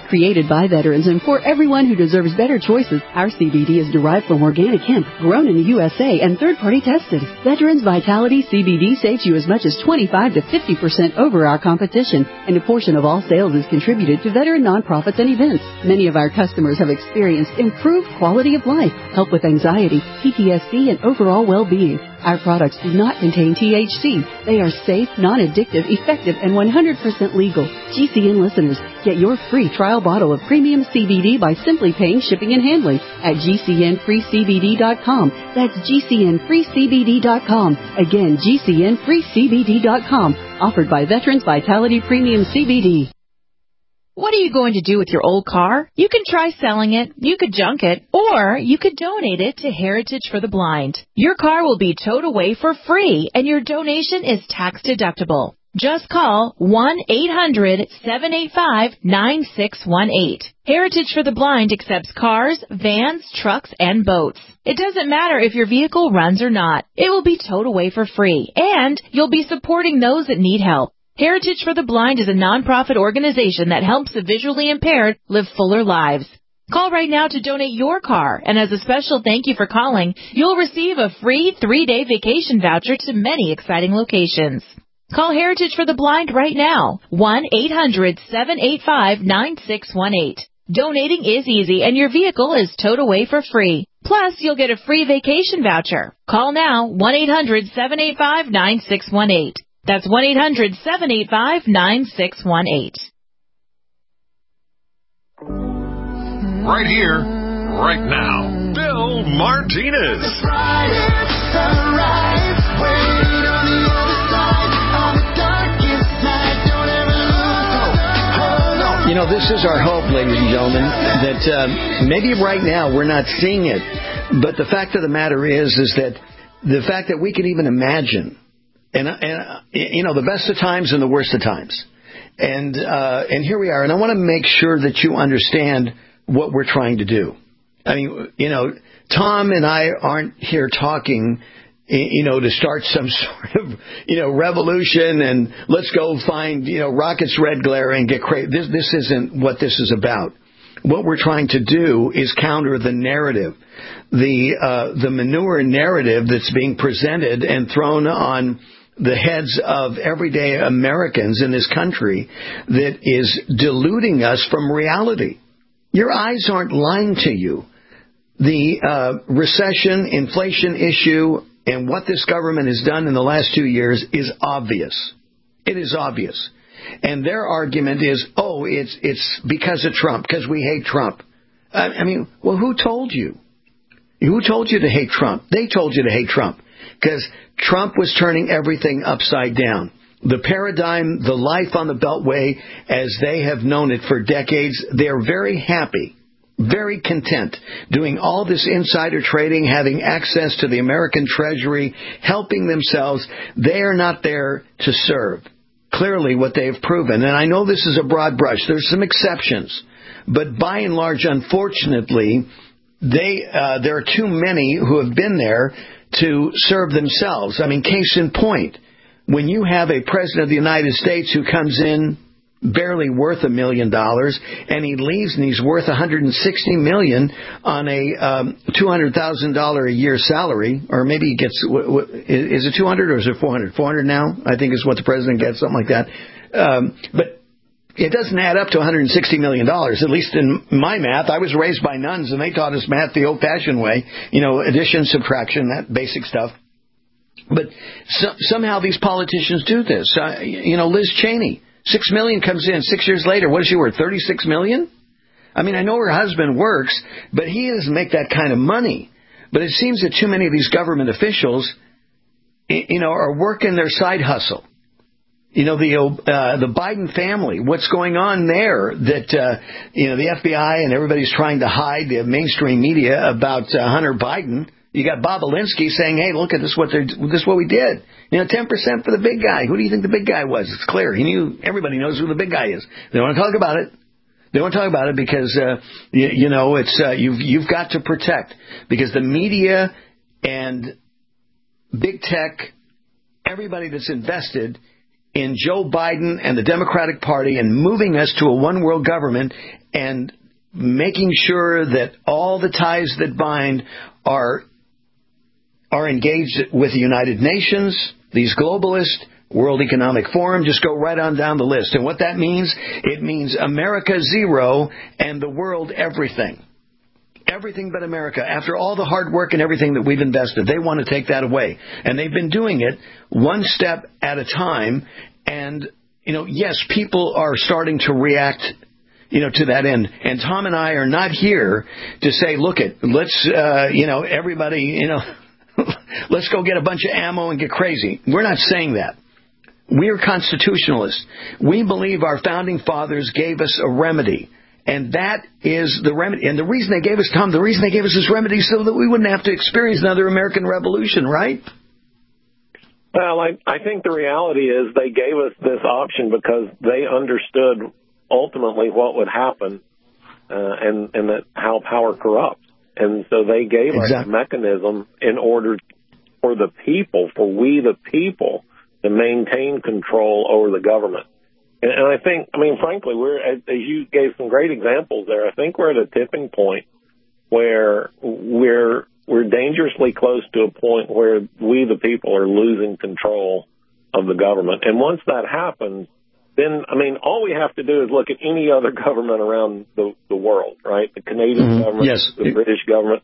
Created by veterans and for everyone who deserves better choices, our C B D is derived from organic hemp, grown in the U S A and third-party tested. Veterans Vitality C B D saves you as much as twenty-five to fifty percent over our competition, and a portion of all sales is contributed to veteran nonprofits and events. Many of our customers have experienced improved quality of life, help with anxiety, P T S D, and overall well-being. Our products do not contain T H C. They are safe, non-addictive, effective, and one hundred percent legal. G C N listeners, get your free trial bottle of premium C B D by simply paying shipping and handling at G C N free C B D dot com. That's G C N free C B D dot com. Again, G C N free C B D dot com. Offered by Veterans Vitality Premium C B D. What are you going to do with your old car? You can try selling it, you could junk it, or you could donate it to Heritage for the Blind. Your car will be towed away for free, and your donation is tax deductible. Just call one eight hundred seven eight five nine six one eight. Heritage for the Blind accepts cars, vans, trucks, and boats. It doesn't matter if your vehicle runs or not. It will be towed away for free, and you'll be supporting those that need help. Heritage for the Blind is a nonprofit organization that helps the visually impaired live fuller lives. Call right now to donate your car, and as a special thank you for calling, you'll receive a free three-day vacation voucher to many exciting locations. Call Heritage for the Blind right now, one eight hundred seven eight five nine six one eight. Donating is easy, and your vehicle is towed away for free. Plus, you'll get a free vacation voucher. Call now, one eight hundred seven eight five nine six one eight. That's one eight hundred seven eight five nine six one eight. Right here, right now, Bill Martinez. You know, this is our hope, ladies and gentlemen, that uh, maybe right now we're not seeing it, but the fact of the matter is, is that the fact that we can even imagine. And, and you know, the best of times and the worst of times. And uh, and here we are. And I want to make sure that you understand what we're trying to do. I mean, you know, Tom and I aren't here talking, you know, to start some sort of, you know, revolution and let's go find, you know, rockets red glare and get crazy. This, this isn't what this is about. What we're trying to do is counter the narrative, the uh, the manure narrative that's being presented and thrown on the heads of everyday Americans in this country that is deluding us from reality. Your eyes aren't lying to you. The uh, recession, inflation issue, and what this government has done in the last two years is obvious. It is obvious. And their argument is, oh, it's it's because of Trump, because we hate Trump. I, I mean, well, who told you? Who told you to hate Trump? They told you to hate Trump because Trump was turning everything upside down. The paradigm, the life on the Beltway, as they have known it for decades, they're very happy, very content, doing all this insider trading, having access to the American Treasury, helping themselves. They are not there to serve. Clearly what they've proven. And I know this is a broad brush. There's some exceptions. But by and large, unfortunately, they uh, there are too many who have been there to serve themselves. I mean, case in point, when you have a president of the United States who comes in barely worth a million dollars, and he leaves and he's worth one hundred sixty million dollars on a um, two hundred thousand dollars a year salary, or maybe he gets, what, what, is it two hundred or is it four hundred? four hundred now, I think is what the president gets, something like that. Um, but it doesn't add up to one hundred sixty million dollars, at least in my math. I was raised by nuns, and they taught us math the old-fashioned way, you know, addition, subtraction, that basic stuff. But so, somehow these politicians do this. Uh, you know, Liz Cheney, six million dollars comes in. Six years later, what is she worth, thirty-six million dollars? I mean, I know her husband works, but he doesn't make that kind of money. But it seems that too many of these government officials, you know, are working their side hustle. You know, the uh, the Biden family, what's going on there that, uh, you know, the F B I and everybody's trying to hide, the mainstream media, about uh, Hunter Biden. You got Bob Alinsky saying, hey, look at this, what they're, this is what we did. You know, ten percent for the big guy. Who do you think the big guy was? It's clear. He knew, everybody knows who the big guy is. They don't want to talk about it. They don't want to talk about it because, uh, you, you know, it's, uh, you've, you've got to protect, because the media and big tech, everybody that's invested in Joe Biden and the Democratic Party and moving us to a one world government and making sure that all the ties that bind are are engaged with the United Nations, these globalists, World Economic Forum, just go right on down the list. And what that means, it means America zero and the world everything. Everything but America. After all the hard work and everything that we've invested, they want to take that away. And they've been doing it one step at a time. And, you know, yes, people are starting to react, you know, to that end. And Tom and I are not here to say, look it, let's, uh, you know, everybody, you know, let's go get a bunch of ammo and get crazy. We're not saying that. We are constitutionalists. We believe our founding fathers gave us a remedy. And that is the remedy. And the reason they gave us, Tom, the reason they gave us this remedy is so that we wouldn't have to experience another American Revolution, right? Well, I, I think the reality is they gave us this option because they understood ultimately what would happen uh, and, and that how power corrupts. And so they gave exactly. us a mechanism in order for the people, for we the people, to maintain control over the government. And, and I think, I mean, frankly, we're, as you gave some great examples there, I think we're at a tipping point where we're we're dangerously close to a point where we, the people, are losing control of the government. And once that happens, then, I mean, all we have to do is look at any other government around the, the world, right? The Canadian mm-hmm. government, yes. the British government,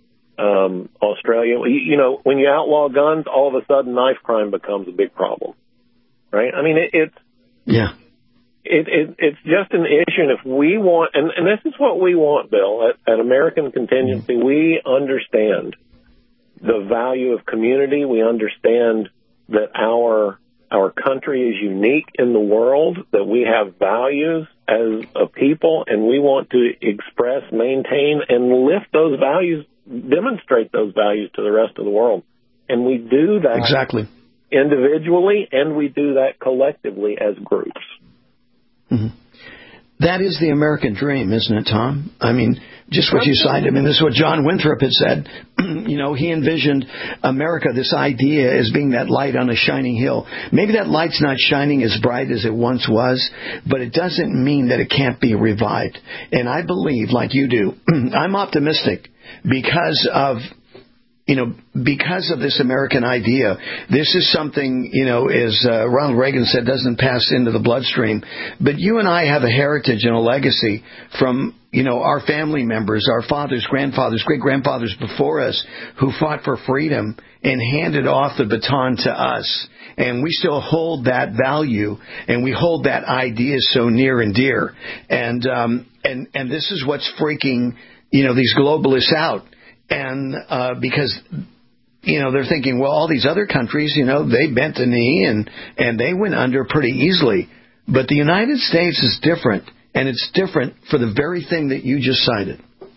um, Australia. You, you know, when you outlaw guns, all of a sudden knife crime becomes a big problem, right? I mean, it, it's... Yeah. It, it, it's just an issue, and if we want, and, and this is what we want, Bill, at, at American Contingency, mm-hmm. we understand the value of community. We understand that our our country is unique in the world, that we have values as a people, and we want to express, maintain, and lift those values, demonstrate those values to the rest of the world. And we do that exactly individually, and we do that collectively as groups. Mm-hmm. That is the American dream, isn't it, Tom? I mean, just what you cited. I mean, this is what John Winthrop had said. You know, he envisioned America, this idea, as being that light on a shining hill. Maybe that light's not shining as bright as it once was, but it doesn't mean that it can't be revived. And I believe, like you do, I'm optimistic because of... You know, because of this American idea, this is something, you know, as uh, Ronald Reagan said, doesn't pass into the bloodstream. But you and I have a heritage and a legacy from, you know, our family members, our fathers, grandfathers, great-grandfathers before us who fought for freedom and handed off the baton to us. And we still hold that value, and we hold that idea so near and dear. And um, and and this is what's freaking, you know, these globalists out. And uh, because, you know, they're thinking, well, all these other countries, you know, they bent the knee and, and they went under pretty easily. But the United States is different, and it's different for the very thing that you just cited.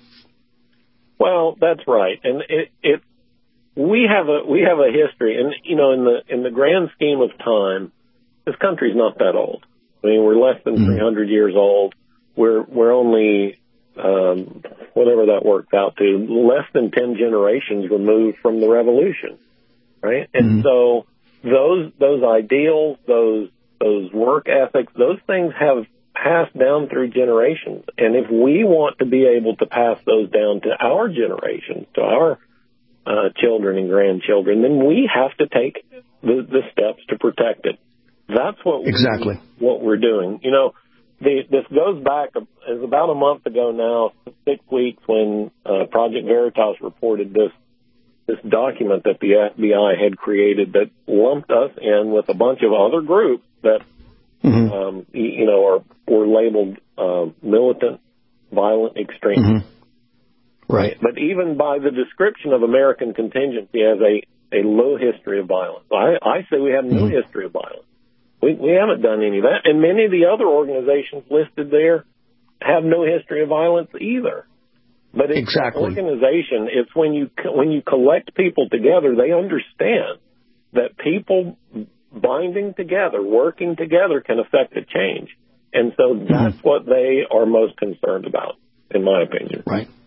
Well, that's right. And it, it we have a we have a history. And, you know, in the in the grand scheme of time, this country's not that old. I mean, we're less than mm-hmm. three hundred years old. We're we're only... Um, whatever that worked out to, less than ten generations removed from the revolution, right? And mm-hmm. so those those ideals, those those work ethics, those things have passed down through generations. And if we want to be able to pass those down to our generations, to our uh, children and grandchildren, then we have to take the, the steps to protect it. That's what we, exactly what we're doing. You know. The, this goes back, is about a month ago now, six weeks, when uh, Project Veritas reported this this document that the F B I had created that lumped us in with a bunch of other groups that, mm-hmm. um, you know, are were labeled uh, militant, violent, extreme. Mm-hmm. Right. But even by the description of American Contingency as a, a low history of violence, I, I say we have no mm-hmm. history of violence. We, we haven't done any of that. And many of the other organizations listed there have no history of violence either. But it's exactly. an organization. It's when you when you collect people together, they understand that people binding together, working together, can affect a change. And so that's mm-hmm. what they are most concerned about, in my opinion. Right.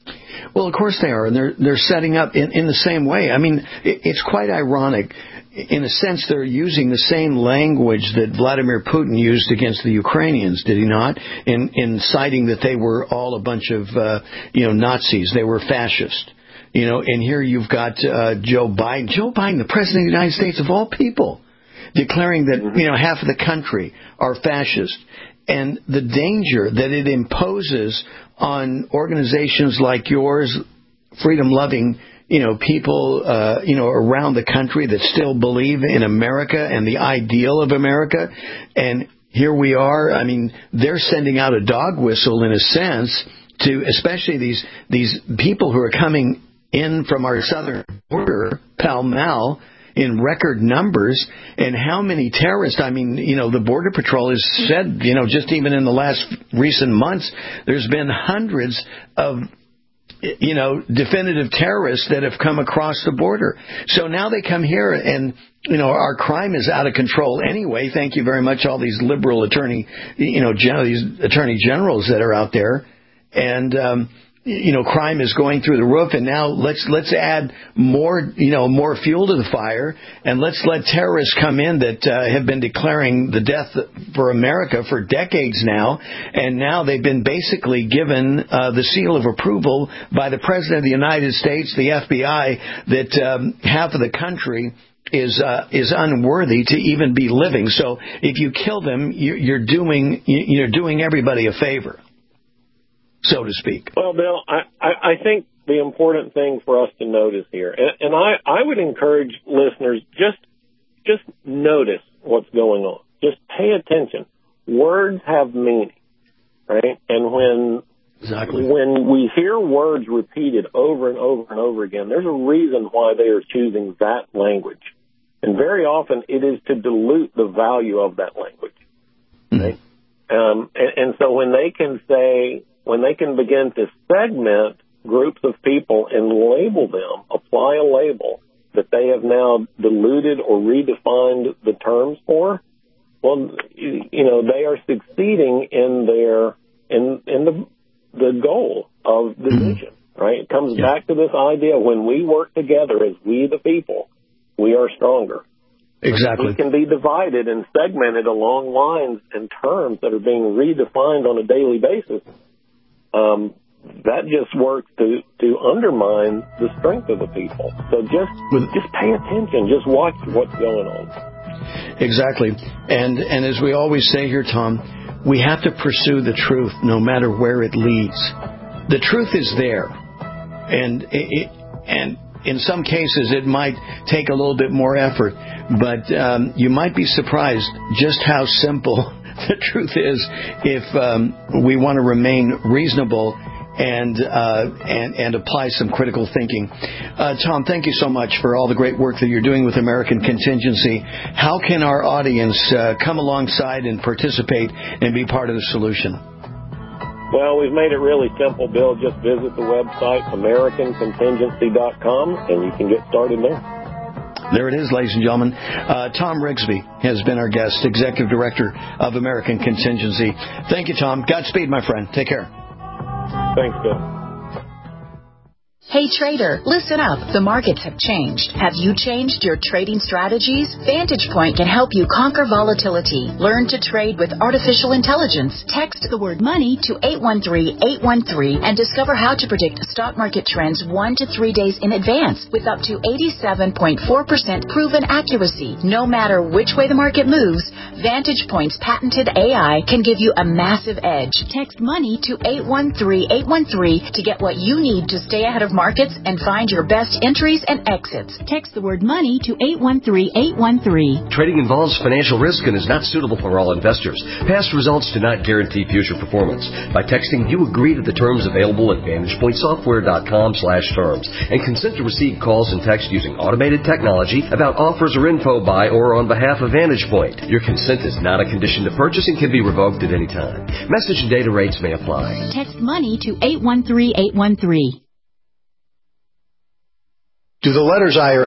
Well, of course they are, and they're they're setting up in, in the same way. I mean, it, it's quite ironic. In a sense, they're using the same language that Vladimir Putin used against the Ukrainians, did he not? In in citing that they were all a bunch of uh, you know Nazis, they were fascist. You know, and here you've got uh, Joe Biden, Joe Biden, the president of the United States of all people, declaring that you know half of the country are fascist, and the danger that it imposes on organizations like yours, freedom-loving, you know, people, uh, you know, around the country that still believe in America and the ideal of America. And here we are. I mean, they're sending out a dog whistle in a sense to especially these these people who are coming in from our southern border, pell-mell, in record numbers. And how many terrorists? I mean, you know, the Border Patrol has said, you know, just even in the last recent months, there's been hundreds of, you know, definitive terrorists that have come across the border. So now they come here and, you know, our crime is out of control anyway. Thank you very much, all these liberal attorney, you know, gen- these attorney generals that are out there. And, um, you know, crime is going through the roof, and now let's let's add more, you know, more fuel to the fire, and let's let terrorists come in that uh, have been declaring the death for America for decades now, and now they've been basically given uh, the seal of approval by the President of the United States, the F B I, that um, half of the country is uh, is unworthy to even be living. So if you kill them, you're doing you're doing everybody a favor, so to speak. Well, Bill, I, I, I think the important thing for us to notice here, and, and I, I would encourage listeners, just just notice what's going on. Just pay attention. Words have meaning, right? And when exactly. when we hear words repeated over and over and over again, there's a reason why they are choosing that language. And very often it is to dilute the value of that language, right? Mm-hmm. Um, and, and so when they can say, when they can begin to segment groups of people and label them, apply a label that they have now diluted or redefined the terms for, well, you know, they are succeeding in their, in, in the, the goal of division, right? It comes yeah. back to this idea, when we work together as we the people, we are stronger. Exactly. We can be divided and segmented along lines and terms that are being redefined on a daily basis. Um, that just works to, to undermine the strength of the people. So just just pay attention. Just watch what's going on. Exactly. And and as we always say here, Tom, we have to pursue the truth no matter where it leads. The truth is there. And it, it and in some cases, it might take a little bit more effort, but um, you might be surprised just how simple the truth is if um, we want to remain reasonable and uh, and and apply some critical thinking. Uh, Tom, thank you so much for all the great work that you're doing with American Contingency. How can our audience uh, come alongside and participate and be part of the solution? Well, we've made it really simple, Bill. Just visit the website, American Contingency dot com, and you can get started there. There it is, ladies and gentlemen. Uh, Tom Rigsby has been our guest, Executive Director of American Contingency. Thank you, Tom. Godspeed, my friend. Take care. Thanks, Bill. Hey trader, listen up. The markets have changed. Have you changed your trading strategies? Vantage Point can help you conquer volatility. Learn to trade with artificial intelligence. Text the word money to eight one three, eight one three and discover how to predict stock market trends one to three days in advance with up to eighty-seven point four percent proven accuracy. No matter which way the market moves, Vantage Point's patented A I can give you a massive edge. Text money to eight one three, eight one three to get what you need to stay ahead of markets and find your best entries and exits. Text the word money to eight one three, eight one three. Trading involves financial risk and is not suitable for all investors. Past results do not guarantee future performance. By texting, you agree to the terms available at vantage point software dot com slash terms and consent to receive calls and text using automated technology about offers or info by or on behalf of Vantage Point. Your consent is not a condition to purchase and can be revoked at any time. Message and data rates may apply. Text money to eight one three, eight one three. Do the letters I